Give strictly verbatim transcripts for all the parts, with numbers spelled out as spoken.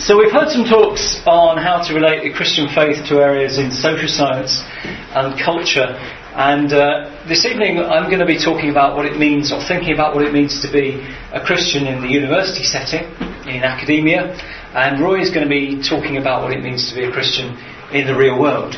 So we've heard some talks on how to relate the Christian faith to areas in social science and culture, and uh, this evening I'm going to be talking about what it means, or thinking about what it means to be a Christian in the university setting, in academia, and Roy is going to be talking about what it means to be a Christian in the real world.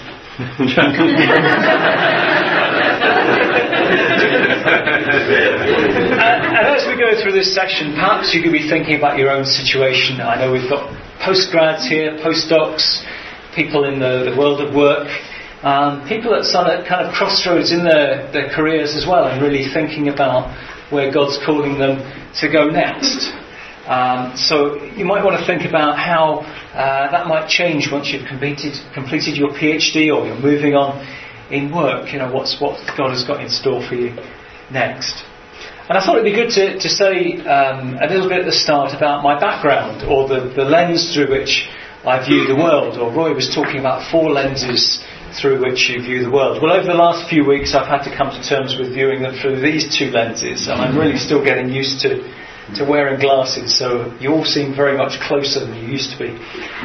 And, and as we go through this section, perhaps you could be thinking about your own situation. I know we've got postgrads here, postdocs, people in the, the world of work, um, people that are at kind of crossroads in their, their careers as well, and really thinking about where God's calling them to go next. Um, so you might want to think about how uh, that might change once you've completed completed your PhD, or you're moving on in work. You know, what's what God has got in store for you next. And I thought it'd be good to, to say um, a little bit at the start about my background, or the, the lens through which I view the world. Or Roy was talking about four lenses through which you view the world. Well, over the last few weeks I've had to come to terms with viewing them through these two lenses, and I'm really still getting used to to wearing glasses, so you all seem very much closer than you used to be.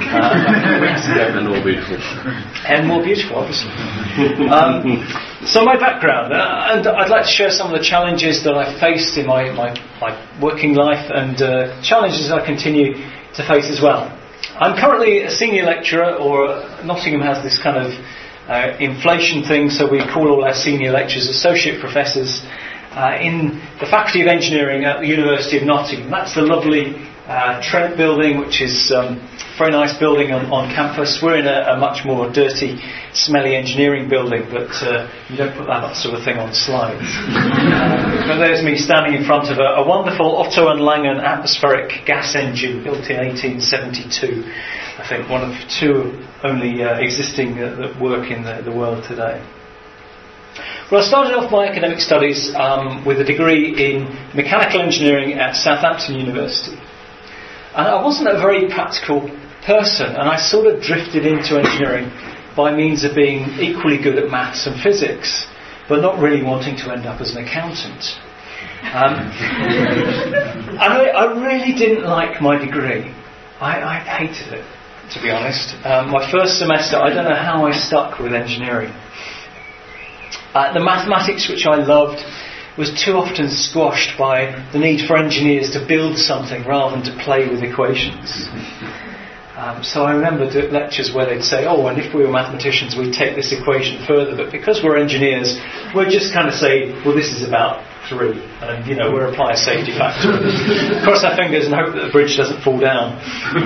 Uh, and more beautiful. And more beautiful, obviously. Um, so my background, uh, and I'd like to share some of the challenges that I've faced in my, my, my working life, and uh, challenges I continue to face as well. I'm currently a senior lecturer, or Nottingham has this kind of uh, inflation thing, so we call all our senior lecturers associate professors. Uh, in the Faculty of Engineering at the University of Nottingham. That's the lovely uh, Trent building, which is um, a very nice building on, on campus. We're in a, a much more dirty, smelly engineering building, but uh, you don't put that sort of thing on slides. uh, but there's me standing in front of a, a wonderful Otto and Langen atmospheric gas engine built in eighteen seventy-two. I think one of two only uh, existing uh, that work in the, the world today. Well, I started off my academic studies um, with a degree in mechanical engineering at Southampton University. And I wasn't a very practical person, and I sort of drifted into engineering by means of being equally good at maths and physics, but not really wanting to end up as an accountant. Um, and I, I really didn't like my degree. I, I hated it, to be honest. Um, my first semester, I don't know how I stuck with engineering. Uh, the mathematics, which I loved, was too often squashed by the need for engineers to build something rather than to play with equations. Um, so I remember lectures where they'd say, oh, and if we were mathematicians we'd take this equation further, but because we're engineers we're just kind of say, well, this is about three, and you know, we're applying a safety factor. Cross our fingers and hope that the bridge doesn't fall down.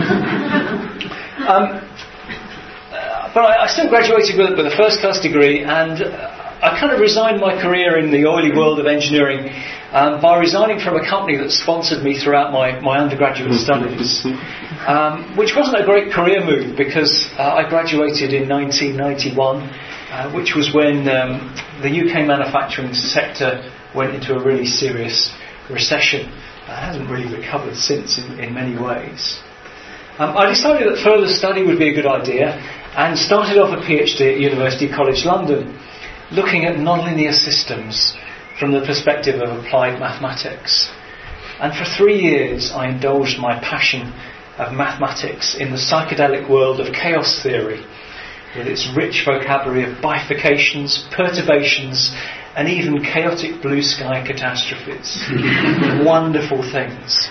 um, uh, but I, I still graduated with, with a first class degree, and uh, I kind of resigned my career in the oily world of engineering um, by resigning from a company that sponsored me throughout my, my undergraduate studies, um, which wasn't a great career move, because uh, I graduated in nineteen ninety-one, uh, which was when um, the U K manufacturing sector went into a really serious recession. It hasn't really recovered since in, in many ways. Um, I decided that further study would be a good idea, and started off a PhD at University College London, looking at nonlinear systems from the perspective of applied mathematics. And for three years I indulged my passion of mathematics in the psychedelic world of chaos theory, with its rich vocabulary of bifurcations, perturbations, and even chaotic blue sky catastrophes. Wonderful things.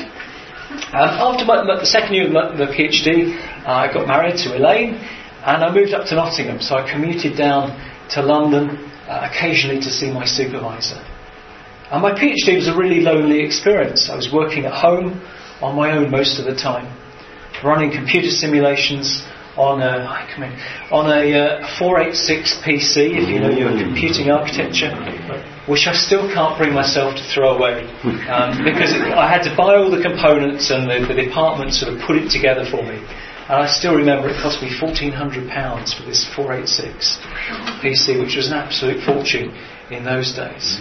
Um, after my, the second year of the PhD, uh, I got married to Elaine, and I moved up to Nottingham, so I commuted down to London uh, occasionally to see my supervisor. And my PhD was a really lonely experience. I was working at home on my own most of the time, running computer simulations on a I come in, on a uh, four eighty-six P C, if you know your computing architecture, which I still can't bring myself to throw away, um, because it, I had to buy all the components, and the, the department sort of put it together for me. And I still remember it cost me fourteen hundred pounds for this four eighty-six P C, which was an absolute fortune in those days.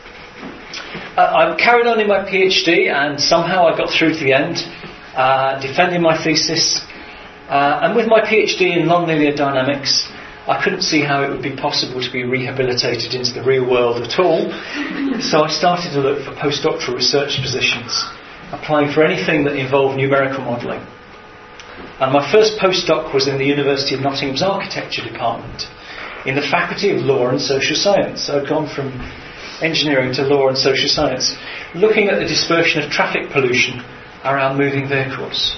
Uh, I carried on in my PhD, and somehow I got through to the end, uh, defending my thesis. Uh, and with my PhD in nonlinear dynamics, I couldn't see how it would be possible to be rehabilitated into the real world at all. So I started to look for postdoctoral research positions, applying for anything that involved numerical modelling. And my first postdoc was in the University of Nottingham's Architecture Department, in the Faculty of Law and Social Science. So I'd gone from engineering to law and social science, looking at the dispersion of traffic pollution around moving vehicles.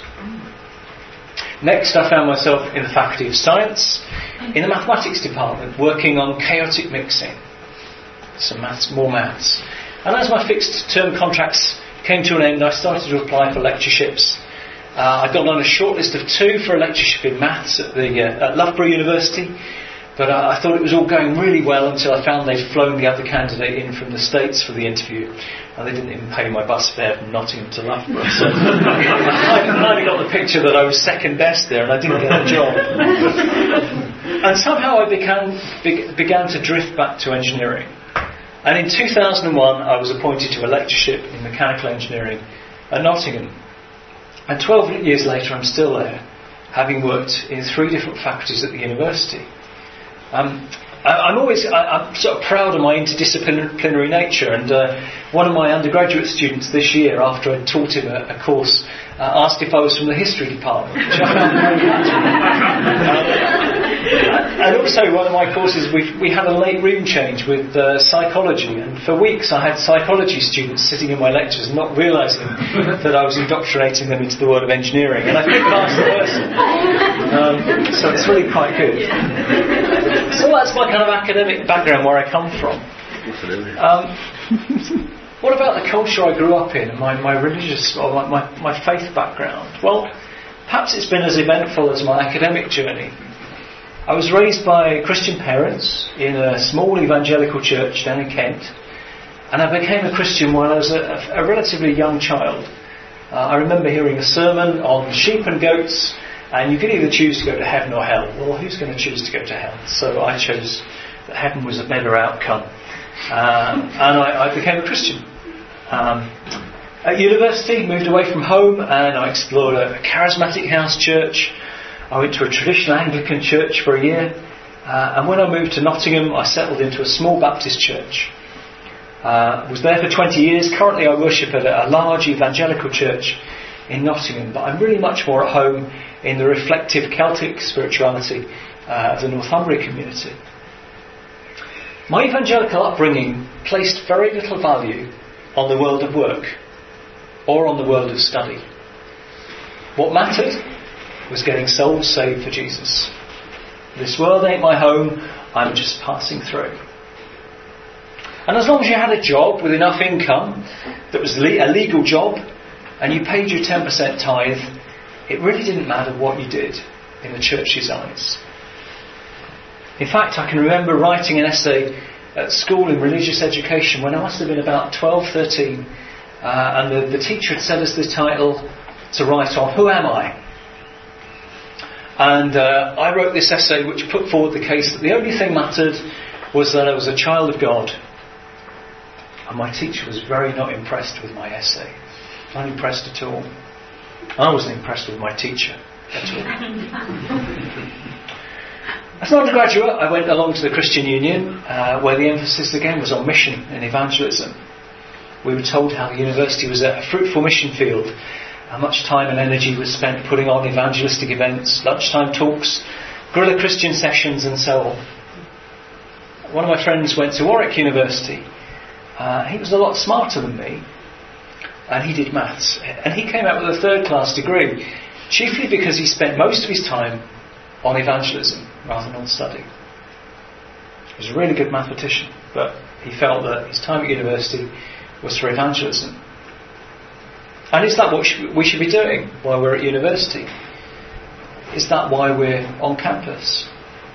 Next, I found myself in the Faculty of Science, in the Mathematics Department, working on chaotic mixing. Some maths, more maths. And as my fixed term contracts came to an end, I started to apply for lectureships. Uh, I got on a short list of two for a lectureship in maths at, the, uh, at Loughborough University, but uh, I thought it was all going really well until I found they'd flown the other candidate in from the States for the interview, and they didn't even pay my bus fare from Nottingham to Loughborough. So I kind of got the picture that I was second best there and I didn't get a job. And somehow I began, be, began to drift back to engineering. And in two thousand one I was appointed to a lectureship in mechanical engineering at Nottingham. And twelve years later I'm still there, having worked in three different faculties at the university. Um, I, I'm always I, I'm sort of proud of my interdisciplinary nature, and uh, one of my undergraduate students this year, after I taught him a, a course, uh, asked if I was from the history department, which I found very um, and also one of my courses, we we had a late room change with uh, psychology, and for weeks I had psychology students sitting in my lectures not realising that I was indoctrinating them into the world of engineering, and I think vice versa. Um, so it's really quite good. So that's my kind of academic background, where I come from. Um, what about the culture I grew up in and my, my religious or my, my, my faith background? Well, perhaps it's been as eventful as my academic journey. I was raised by Christian parents in a small evangelical church down in Kent, and I became a Christian when I was a, a relatively young child. Uh, I remember hearing a sermon on sheep and goats, and you could either choose to go to heaven or hell. Well, who's going to choose to go to hell? So I chose that heaven was a better outcome, um, and I, I became a Christian. Um, at university, moved away from home, and I explored a charismatic house church. I went to a traditional Anglican church for a year, uh, and when I moved to Nottingham, I settled into a small Baptist church. Uh, was there for twenty years. Currently I worship at a, a large evangelical church in Nottingham, but I'm really much more at home in the reflective Celtic spirituality uh, of the Northumbria community. My evangelical upbringing placed very little value on the world of work or on the world of study. What mattered was getting souls saved for Jesus. This world ain't my home, I'm just passing through. And as long as you had a job with enough income that was a legal job and you paid your ten percent tithe, it really didn't matter what you did in the church's eyes. In fact, I can remember writing an essay at school in religious education when I must have been about twelve, thirteen, uh, and the, the teacher had set us the title to write on, Who Am I? And uh, I wrote this essay which put forward the case that the only thing mattered was that I was a child of God. And my teacher was very not impressed with my essay. Not impressed at all. I wasn't impressed with my teacher at all. As an undergraduate, I went along to the Christian Union, uh, where the emphasis again was on mission and evangelism. We were told how the university was a fruitful mission field. How much time and energy was spent putting on evangelistic events, lunchtime talks, guerrilla Christian sessions, and so on. One of my friends went to Warwick University. Uh, he was a lot smarter than me, and he did maths. And he came out with a third-class degree, chiefly because he spent most of his time on evangelism rather than on study. He was a really good mathematician, but he felt that his time at university was for evangelism. And is that what we should be doing while we're at university? Is that why we're on campus?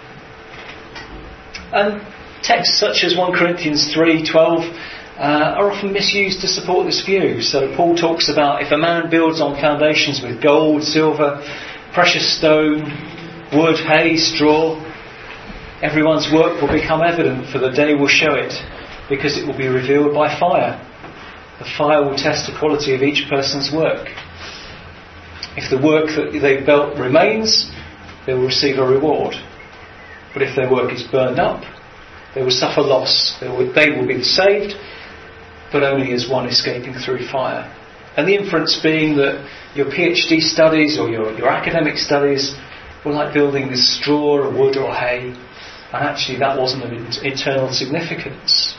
And texts such as First Corinthians three twelve uh, are often misused to support this view. So Paul talks about if a man builds on foundations with gold, silver, precious stone, wood, hay, straw, everyone's work will become evident, for the day will show it, because it will be revealed by fire. The fire will test the quality of each person's work. If the work that they've built remains, they will receive a reward. But if their work is burned up, they will suffer loss. They will, they will be saved, but only as one escaping through fire. And the inference being that your PhD studies or your, your academic studies were like building this straw or wood or hay, and actually that wasn't of eternal significance.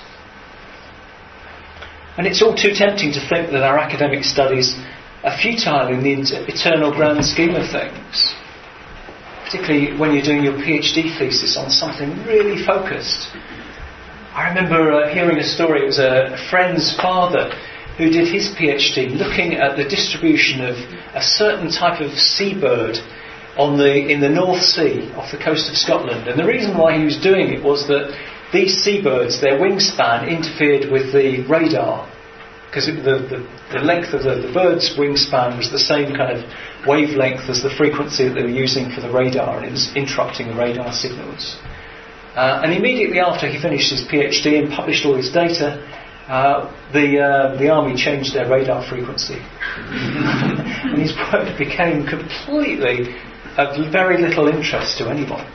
And it's all too tempting to think that our academic studies are futile in the eternal grand scheme of things, particularly when you're doing your PhD thesis on something really focused. I remember uh, hearing a story. It was a friend's father who did his PhD looking at the distribution of a certain type of seabird on the in the North Sea off the coast of Scotland. And the reason why he was doing it was that these seabirds, their wingspan interfered with the radar, because the, the, the length of the, the bird's wingspan was the same kind of wavelength as the frequency that they were using for the radar, and it was interrupting the radar signals. Uh, and immediately after he finished his PhD and published all his data, uh, the uh, the army changed their radar frequency. And his work became completely of very little interest to anyone.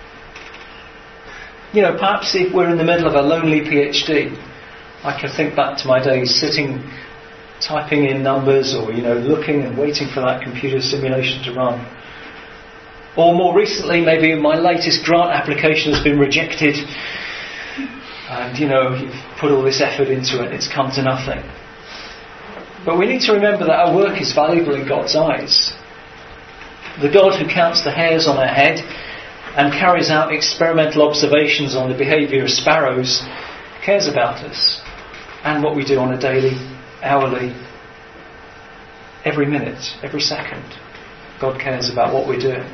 You know, perhaps if we're in the middle of a lonely PhD, I can think back to my days sitting, typing in numbers, or, you know, looking and waiting for that computer simulation to run. Or more recently, maybe my latest grant application has been rejected, and, you know, you've put all this effort into it, it's come to nothing. But we need to remember that our work is valuable in God's eyes. The God who counts the hairs on our head and carries out experimental observations on the behaviour of sparrows cares about us and what we do on a daily, hourly, every minute, every second. God cares about what we're doing.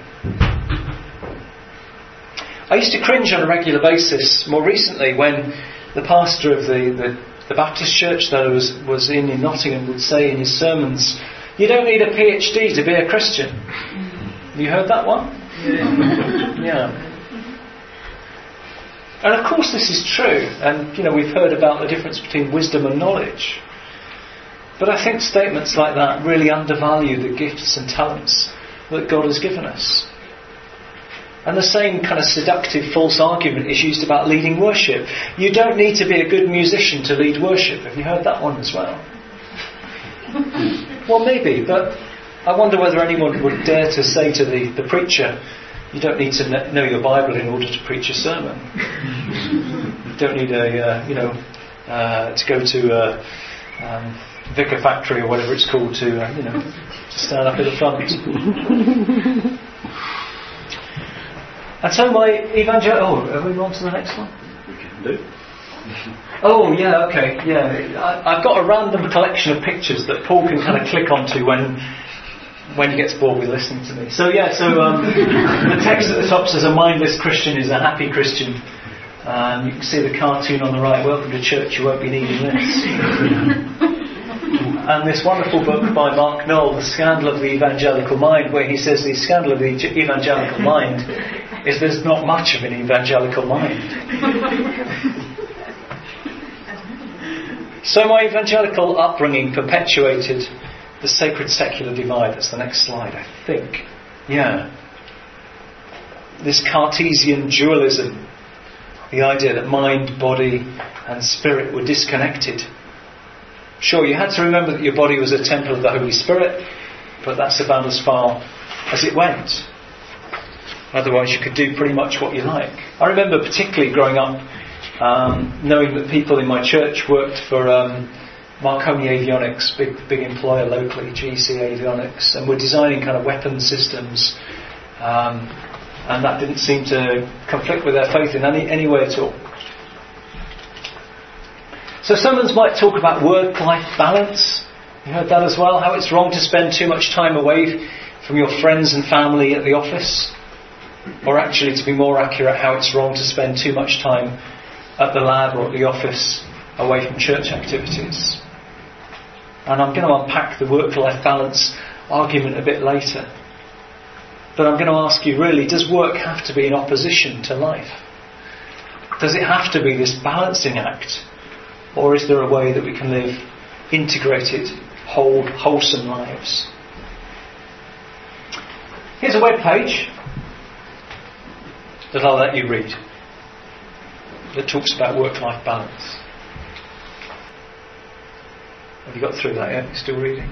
I used to cringe on a regular basis more recently when the pastor of the, the, the Baptist church that I was, was in in Nottingham would say in his sermons, "You don't need a PhD to be a Christian." You heard that one? Yeah. Yeah. And of course this is true, and, you know, we've heard about the difference between wisdom and knowledge. But I think statements like that really undervalue the gifts and talents that God has given us. And the same kind of seductive false argument is used about leading worship. You don't need to be a good musician to lead worship. Have you heard that one as well? Well, maybe, but I wonder whether anyone would dare to say to the, the preacher, "You don't need to know your Bible in order to preach a sermon. You don't need a, uh, you know, uh, to go to a um, Vicar Factory or whatever it's called to, uh, you know, to stand up at the front." And so my evangel... Oh, are we on to the next one? We can do. Oh, yeah, okay, yeah. I, I've got a random collection of pictures that Paul can kind of click onto when... when he gets bored with listening to me. So yeah, so um, the text at the top says, "A mindless Christian is a happy Christian." Um, you can see the cartoon on the right, "Welcome to church, you won't be needing this." And this wonderful book by Mark Knoll, "The Scandal of the Evangelical Mind," where he says the scandal of the evangelical mind is there's not much of an evangelical mind. So my evangelical upbringing perpetuated the sacred secular divide. That's the next slide, I think. Yeah. This Cartesian dualism, the idea that mind, body and spirit were disconnected. Sure, you had to remember that your body was a temple of the Holy Spirit, but that's about as far as it went. Otherwise you could do pretty much what you like. I remember particularly growing up um, knowing that people in my church worked for um, Marconi Avionics, big big employer locally, G C Avionics, and were designing kind of weapon systems, um, and that didn't seem to conflict with their faith in any, any way at all. So sermons might talk about work-life balance. You heard that as well, how it's wrong to spend too much time away from your friends and family at the office. Or actually, to be more accurate, how it's wrong to spend too much time at the lab or at the office away from church activities. And I'm going to unpack the work-life balance argument a bit later. But I'm going to ask you, really, does work have to be in opposition to life? Does it have to be this balancing act? Or is there a way that we can live integrated, whole, wholesome lives? Here's a web page that I'll let you read that talks about work-life balance. Have you got through that yet? You're still reading?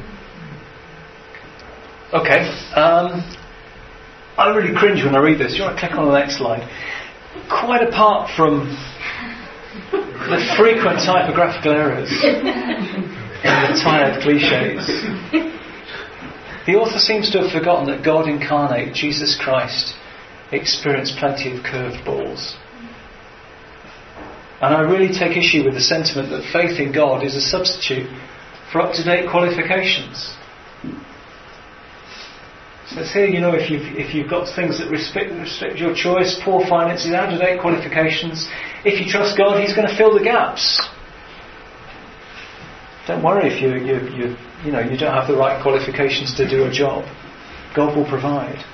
Okay. Um, I really cringe when I read this. Do you want to click on the next slide? Quite apart from the frequent typographical errors and the tired cliches, the author seems to have forgotten that God incarnate, Jesus Christ, experienced plenty of curved balls. And I really take issue with the sentiment that faith in God is a substitute for up-to-date qualifications. So it's here, you know, if you've, if you've got things that respect, respect your choice, poor finances, out-of-date qualifications, if you trust God, He's going to fill the gaps. Don't worry if you, you, you, you, know, you don't have the right qualifications to do a job. God will provide.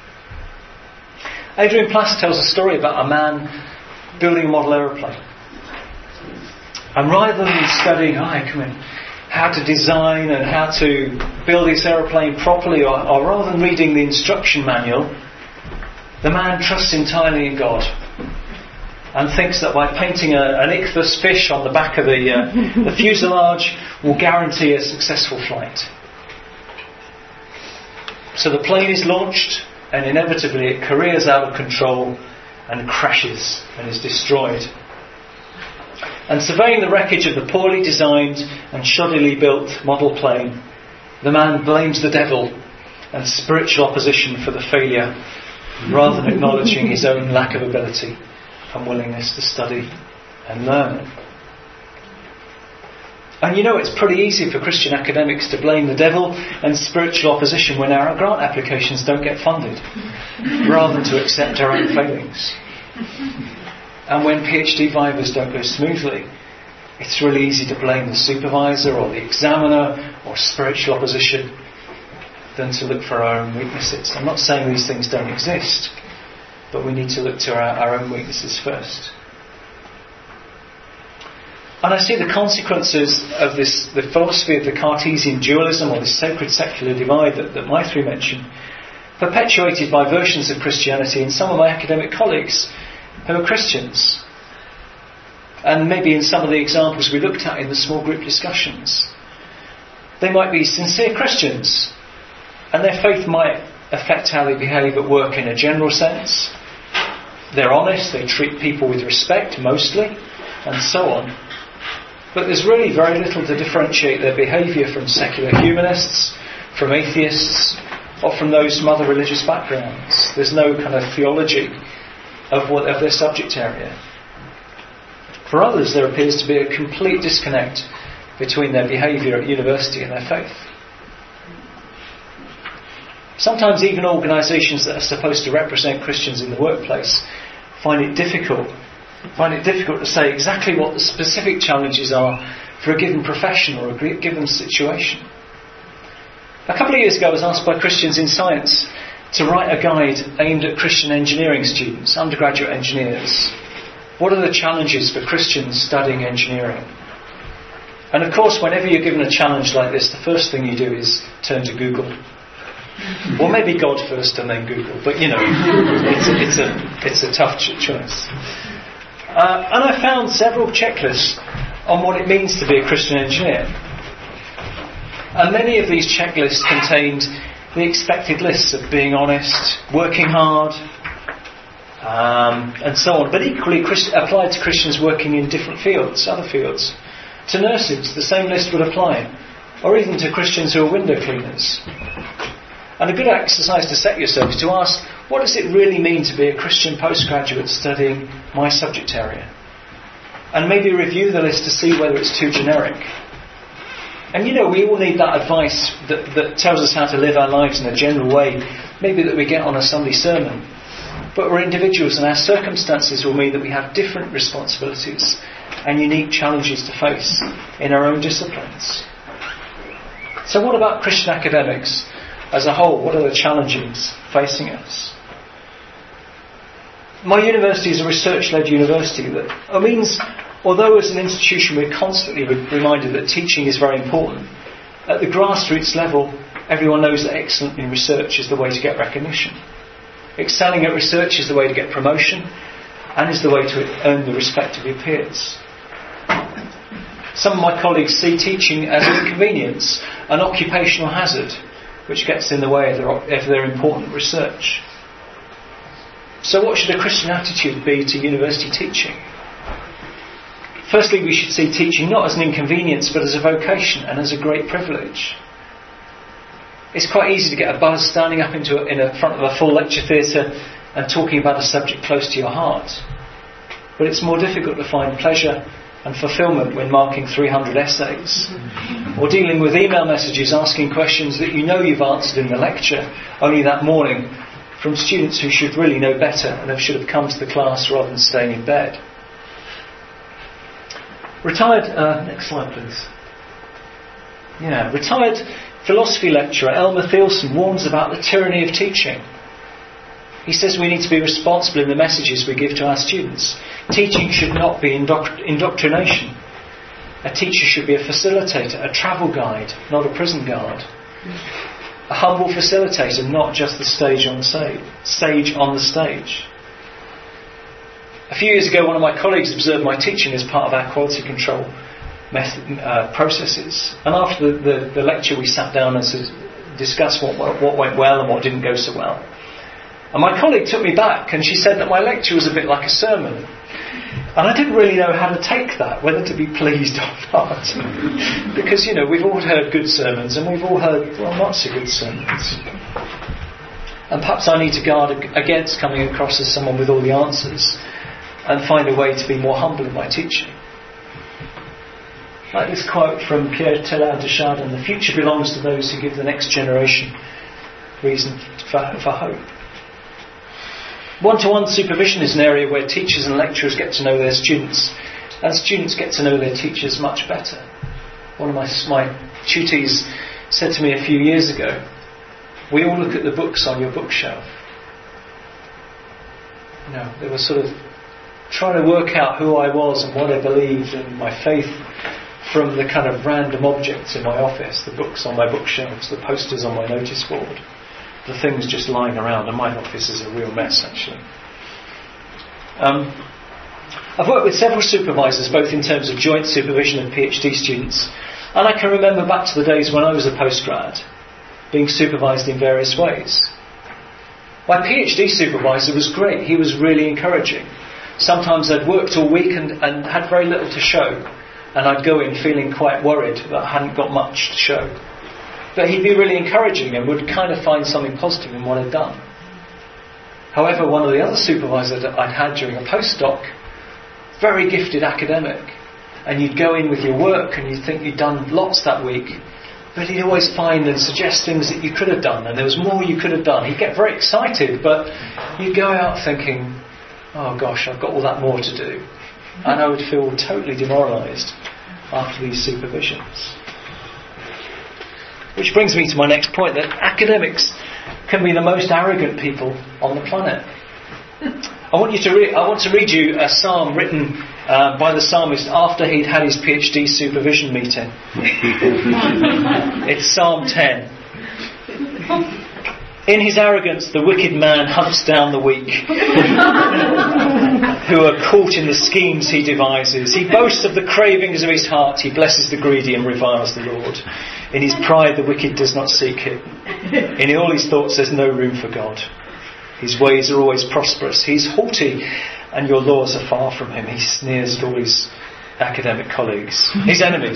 Adrian Plass tells a story about a man building a model aeroplane. And rather than studying, hi, come in, how to design and how to build this aeroplane properly, or, or rather than reading the instruction manual, the man trusts entirely in God and thinks that by painting a, an ichthus fish on the back of the, uh, the fuselage will guarantee a successful flight. So the plane is launched, and inevitably it careers out of control and crashes and is destroyed. And surveying the wreckage of the poorly designed and shoddily built model plane, the man blames the devil and spiritual opposition for the failure, rather than acknowledging his own lack of ability and willingness to study and learn. And you know, it's pretty easy for Christian academics to blame the devil and spiritual opposition when our grant applications don't get funded, rather than to accept our own failings. And when PhD vivas don't go smoothly, it's really easy to blame the supervisor or the examiner or spiritual opposition than to look for our own weaknesses. I'm not saying these things don't exist, but we need to look to our, our own weaknesses first. And I see the consequences of this, the philosophy of the Cartesian dualism, or the sacred secular divide that, that Maithri mentioned, perpetuated by versions of Christianity in some of my academic colleagues who are Christians. And maybe in some of the examples we looked at in the small group discussions, they might be sincere Christians, and their faith might affect how they behave at work in a general sense. They're honest, they treat people with respect mostly, and so on. But there's really very little to differentiate their behaviour from secular humanists, from atheists, or from those from other religious backgrounds. There's no kind of theology of what of their subject area. For others, there appears to be a complete disconnect between their behaviour at university and their faith. Sometimes even organisations that are supposed to represent Christians in the workplace find it difficult find it difficult to say exactly what the specific challenges are for a given profession or a given situation. A couple of years ago I was asked by Christians in Science to write a guide aimed at Christian engineering students, undergraduate engineers. What are the challenges for Christians studying engineering? And of course, whenever you're given a challenge like this, the first thing you do is turn to Google. Or maybe God first and then Google. But you know, it's a, it's a, it's a tough ch- choice. Uh, and I found several checklists on what it means to be a Christian engineer. And many of these checklists contained the expected lists of being honest, working hard, um, and so on. But equally Christ- applied to Christians working in different fields, other fields. To nurses, the same list would apply. Or even to Christians who are window cleaners. And a good exercise to set yourself is to ask, what does it really mean to be a Christian postgraduate studying my subject area? And maybe review the list to see whether it's too generic. And you know, we all need that advice that, that tells us how to live our lives in a general way, maybe that we get on a Sunday sermon. But we're individuals, and our circumstances will mean that we have different responsibilities and unique challenges to face in our own disciplines. So what about Christian academics as a whole? What are the challenges facing us? My university is a research-led university. That means, although as an institution we're constantly reminded that teaching is very important, at the grassroots level everyone knows that excellence in research is the way to get recognition. Excelling at research is the way to get promotion and is the way to earn the respect of your peers. Some of my colleagues see teaching as an inconvenience, an occupational hazard, which gets in the way of their, of their important research. So what should a Christian attitude be to university teaching? Firstly, we should see teaching not as an inconvenience, but as a vocation and as a great privilege. It's quite easy to get a buzz standing up into a, in a front of a full lecture theatre and talking about a subject close to your heart. But it's more difficult to find pleasure and fulfilment when marking three hundred essays, or dealing with email messages asking questions that you know you've answered in the lecture only that morning from students who should really know better and should have come to the class rather than staying in bed. Retired, uh, next slide please. Yeah, retired philosophy lecturer Elmer Thielson warns about the tyranny of teaching. He says we need to be responsible in the messages we give to our students. Teaching should not be indoctr- indoctrination. A teacher should be a facilitator, a travel guide, not a prison guard. A humble facilitator, not just the stage on the stage, stage on the stage. A few years ago, one of my colleagues observed my teaching as part of our quality control method, uh, processes. And after the, the, the lecture, we sat down and discussed what, what went well and what didn't go so well. And my colleague took me back and she said that my lecture was a bit like a sermon. And I didn't really know how to take that, whether to be pleased or not. Because, you know, we've all heard good sermons and we've all heard, well, not so good sermons. And perhaps I need to guard against coming across as someone with all the answers and find a way to be more humble in my teaching. Like this quote from Pierre Teilhard de Chardin: "The future belongs to those who give the next generation reason for, for hope." One-to-one supervision is an area where teachers and lecturers get to know their students, and students get to know their teachers much better. One of my, my tutees said to me a few years ago, "We all look at the books on your bookshelf." You know, they were sort of trying to work out who I was and what I believed and my faith from the kind of random objects in my office, the books on my bookshelves, the posters on my notice board, the things just lying around. And my office is a real mess, actually. Um, I've worked with several supervisors, both in terms of joint supervision and PhD students, and I can remember back to the days when I was a postgrad, being supervised in various ways. My PhD supervisor was great. He was really encouraging. Sometimes I'd worked all week and, and had very little to show, and I'd go in feeling quite worried that I hadn't got much to show. But he'd be really encouraging and would kind of find something positive in what I'd done. However, one of the other supervisors that I'd had during a postdoc, very gifted academic, and you'd go in with your work and you'd think you'd done lots that week, but he'd always find and suggest things that you could have done, and there was more you could have done. He'd get very excited, but you'd go out thinking, oh gosh, I've got all that more to do. And I would feel totally demoralised after these supervisions. Which brings me to my next point, that academics can be the most arrogant people on the planet. I want you to re- I want to read you a psalm written uh, by the psalmist after he'd had his PhD supervision meeting. It's Psalm ten. In his arrogance, the wicked man hunts down the weak, who are caught in the schemes he devises. He boasts of the cravings of his heart. He blesses the greedy and reviles the Lord. In his pride, the wicked does not seek him. In all his thoughts, there's no room for God. His ways are always prosperous. He's haughty, and your laws are far from him. He sneers at all his academic colleagues, his enemies.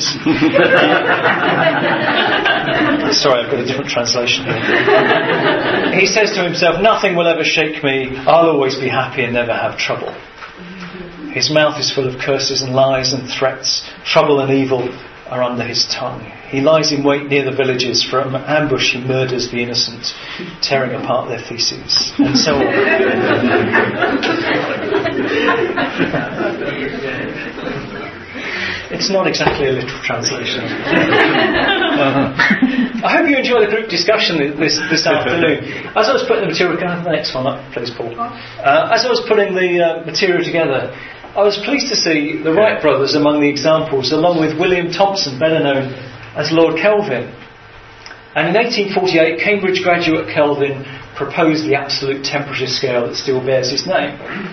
Sorry, I've got a different translation here. He says to himself, "Nothing will ever shake me. I'll always be happy and never have trouble." His mouth is full of curses and lies and threats. Trouble and evil are under his tongue. He lies in wait near the villages. From ambush he murders the innocent, tearing apart their feces, and so on. It's not exactly a literal translation. uh, I hope you enjoy the group discussion this this afternoon. As I was putting the material, can I have the next one up, please, Paul? Uh, as I was putting the uh, material together, I was pleased to see the Wright brothers among the examples, along with William Thomson, better known as Lord Kelvin. And in eighteen forty-eight, Cambridge graduate Kelvin proposed the absolute temperature scale that still bears his name.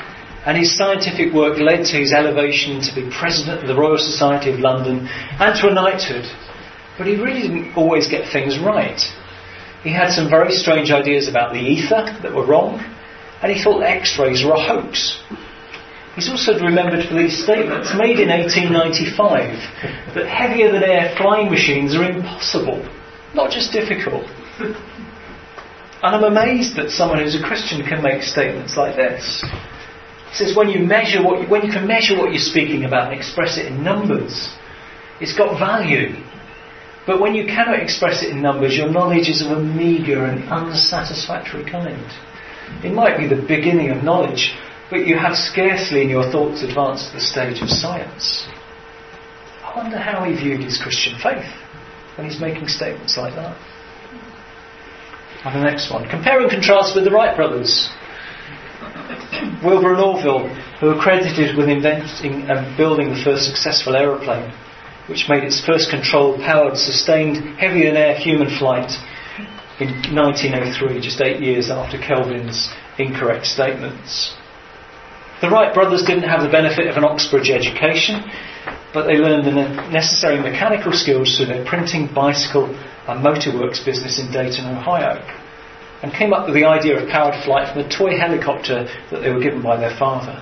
and his scientific work led to his elevation to be president of the Royal Society of London and to a knighthood. But he really didn't always get things right. He had some very strange ideas about the ether that were wrong, and he thought X-rays were a hoax. He's also remembered for these statements made in eighteen ninety-five that heavier-than-air flying machines are impossible, not just difficult. And I'm amazed that someone who's a Christian can make statements like this. He says when you measure what you, when you can measure what you're speaking about and express it in numbers, it's got value. But when you cannot express it in numbers, your knowledge is of a meagre and unsatisfactory kind. It might be the beginning of knowledge, but you have scarcely in your thoughts advanced to the stage of science. I wonder how he viewed his Christian faith when he's making statements like that. And the next one. Compare and contrast with the Wright brothers. Wilbur and Orville, who are credited with inventing and building the first successful aeroplane, which made its first controlled, powered, sustained, heavy-than-air human flight in nineteen oh three, just eight years after Kelvin's incorrect statements. The Wright brothers didn't have the benefit of an Oxbridge education, but they learned the necessary mechanical skills through their printing, bicycle and motorworks business in Dayton, Ohio, and came up with the idea of powered flight from a toy helicopter that they were given by their father.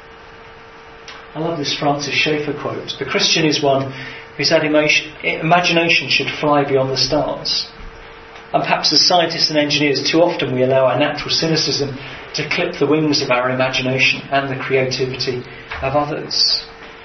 I love this Francis Schaeffer quote. The Christian is one whose imagination should fly beyond the stars. And perhaps as scientists and engineers, too often we allow our natural cynicism to clip the wings of our imagination and the creativity of others.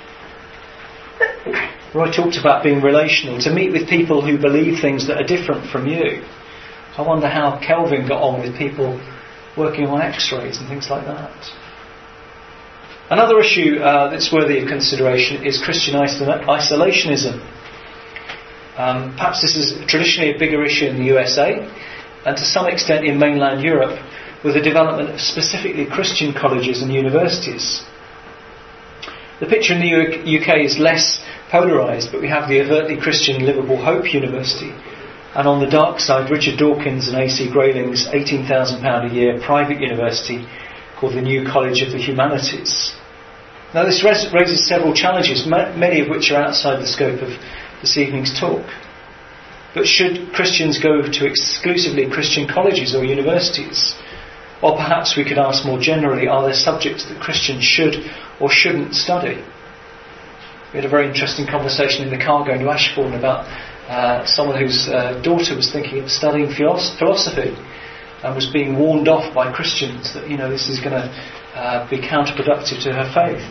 Roy talked about being relational, to meet with people who believe things that are different from you. I wonder how Kelvin got on with people working on X-rays and things like that. Another issue uh, that's worthy of consideration is Christian isolationism. Um, perhaps this is traditionally a bigger issue in the U S A and to some extent in mainland Europe, with the development of specifically Christian colleges and universities. The picture in the U K is less polarised, but we have the overtly Christian Liverpool Hope University, and on the dark side Richard Dawkins and A C Grayling's eighteen thousand pounds a year private university called the New College of the Humanities. Now this raises several challenges, many of which are outside the scope of this evening's talk. But should Christians go to exclusively Christian colleges or universities? Or perhaps we could ask more generally, are there subjects that Christians should or shouldn't study? We had a very interesting conversation in the car going to Ashbourne about uh, someone whose uh, daughter was thinking of studying philosophy and was being warned off by Christians that, you know, this is going to uh, be counterproductive to her faith.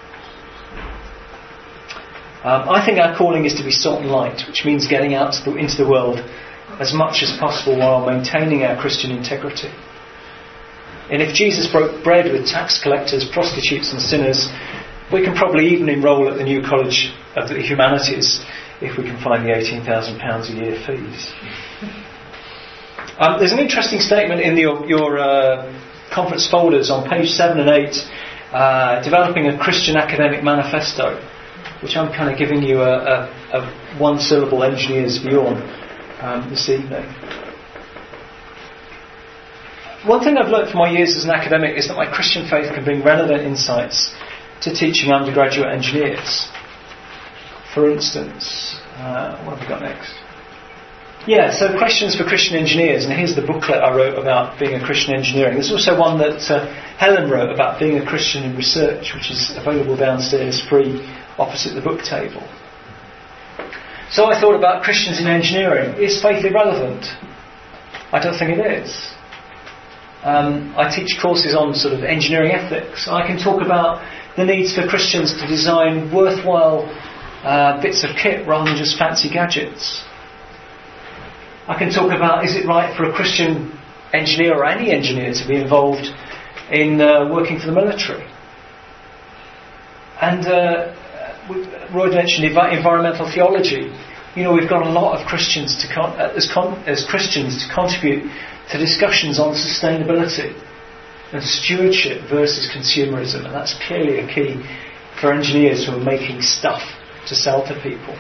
Um, I think our calling is to be salt and light, which means getting out to the, into the world as much as possible while maintaining our Christian integrity. And if Jesus broke bread with tax collectors, prostitutes and sinners, we can probably even enrol at the New College of the Humanities if we can find the eighteen thousand pounds a year fees. Um, there's an interesting statement in the, your, your uh, conference folders on page seven and eight, uh, developing a Christian academic manifesto, which I'm kind of giving you a, a, a one-syllable engineer's view on um, this evening. One thing I've learnt from my years as an academic is that my Christian faith can bring relevant insights to teaching undergraduate engineers. For instance, uh, what have we got next? Yeah, so questions for Christian engineers, and here's the booklet I wrote about being a Christian engineering. There's also one that uh, Helen wrote about being a Christian in research, which is available downstairs free opposite the book table. So I thought about Christians in engineering. Is faith irrelevant? I don't think it is. Um, I teach courses on sort of engineering ethics. I can talk about the needs for Christians to design worthwhile uh, bits of kit rather than just fancy gadgets. I can talk about, is it right for a Christian engineer or any engineer to be involved in uh, working for the military? And uh, Roy mentioned environmental theology. You know, we've got a lot of Christians to con- as, con- as Christians to contribute to discussions on sustainability and stewardship versus consumerism, and that's clearly a key for engineers who are making stuff to sell to people.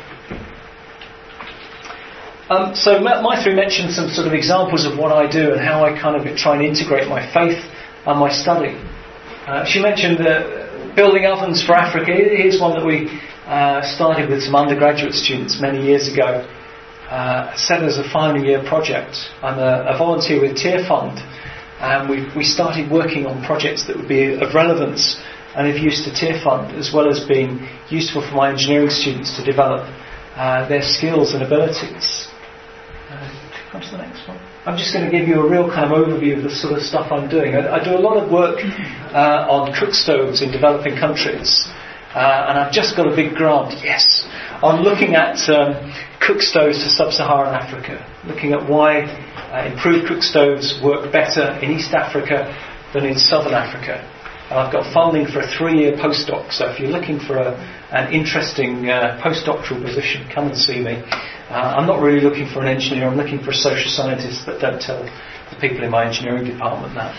Um, so Maithri mentioned some sort of examples of what I do and how I kind of try and integrate my faith and my study. Uh, she mentioned that building ovens for Africa. Here's one that we uh, started with some undergraduate students many years ago. Uh, set as a final year project. I'm a, a volunteer with Tier Fund, and we, we started working on projects that would be of relevance and of use to Tier Fund, as well as being useful for my engineering students to develop uh, their skills and abilities. Uh, come to the next one. I'm just going to give you a real kind of overview of the sort of stuff I'm doing. I, I do a lot of work uh, on cook stoves in developing countries, uh, and I've just got a big grant, yes, on looking at um, cook stoves for sub-Saharan Africa, looking at why uh, improved cook stoves work better in East Africa than in Southern Africa. And I've got funding for a three-year postdoc, so if you're looking for a, an interesting uh, postdoctoral position, come and see me. Uh, I'm not really looking for an engineer, I'm looking for a social scientist, but don't tell the people in my engineering department that.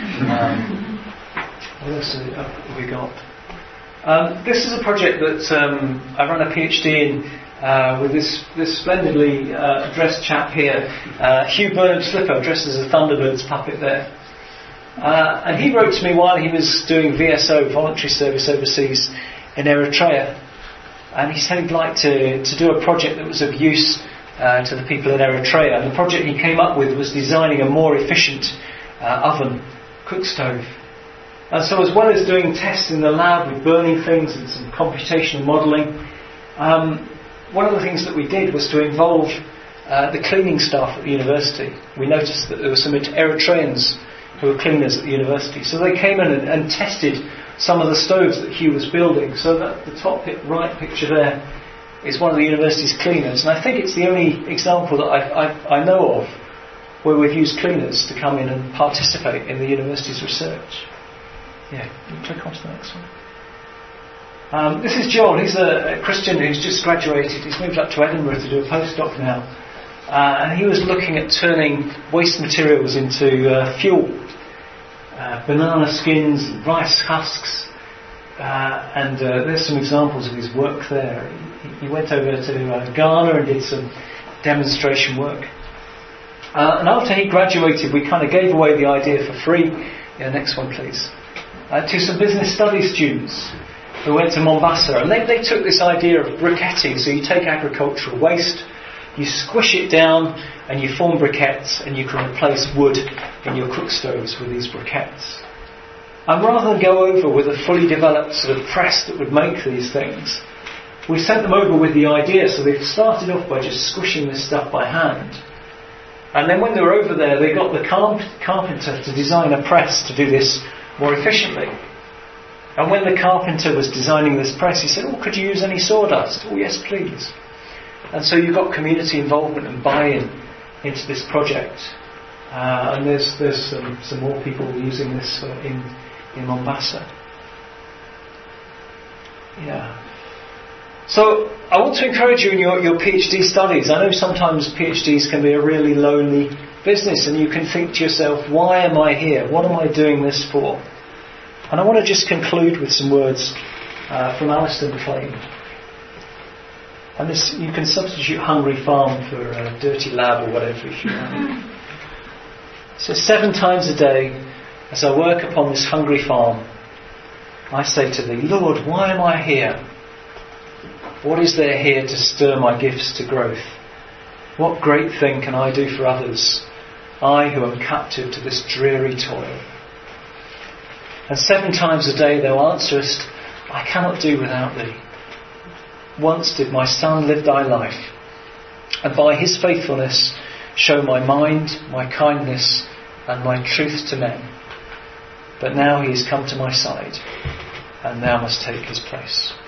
Um, what else have we got? Um, this is a project that um, I run a PhD in uh, with this, this splendidly uh, dressed chap here, uh, Hugh Burnham-Slipper, dressed as a Thunderbirds puppet there. Uh, and he wrote to me while he was doing V S O, voluntary service overseas in Eritrea. And he said he'd like to, to do a project that was of use uh, to the people in Eritrea. And the project he came up with was designing a more efficient uh, oven, cook stove. And so as well as doing tests in the lab with burning things and some computational modelling, um, one of the things that we did was to involve uh, the cleaning staff at the university. We noticed that there were some Eritreans who were cleaners at the university. So they came in and, and tested some of the stoves that Hugh was building. So that the top right picture there is one of the university's cleaners. And I think it's the only example that I, I, I know of where we've used cleaners to come in and participate in the university's research. Yeah, you click on to the next one. Um, this is Joel. He's a, a Christian who's just graduated. He's moved up to Edinburgh to do a postdoc now. Uh, and he was looking at turning waste materials into uh, fuel. Uh, banana skins, rice husks. Uh, and uh, there's some examples of his work there. He, he went over to uh, Ghana and did some demonstration work. Uh, and after he graduated, we kind of gave away the idea for free. Yeah, next one, please. Uh, to some business studies students who went to Mombasa, and they, they took this idea of briquetting. So you take agricultural waste, you squish it down, and you form briquettes, and you can replace wood in your cook stoves with these briquettes. And rather than go over with a fully developed sort of press that would make these things, we sent them over with the idea. So they started off by just squishing this stuff by hand. And then when they were over there, they got the carp- carpenter to design a press to do this more efficiently. And when the carpenter was designing this press, he said, "Oh, could you use any sawdust?" "Oh, yes, please." And so you got community involvement and buy-in into this project. Uh, and there's there's some, some more people using this uh, in in Mombasa. Yeah. So I want to encourage you in your, your PhD studies. I know sometimes PhDs can be a really lonely business, and you can think to yourself, why am I here? What am I doing this for? And I want to just conclude with some words uh, from Alistair MacLean. And this, you can substitute hungry farm for a dirty lab or whatever if you want. So seven times a day, as I work upon this hungry farm, I say to thee, Lord, why am I here? What is there here to stir my gifts to growth? What great thing can I do for others, I who am captive to this dreary toil? And seven times a day thou answerest, I cannot do without thee. Once did my son live thy life, and by his faithfulness show my mind, my kindness, and my truth to men. But now he is come to my side, and thou must take his place.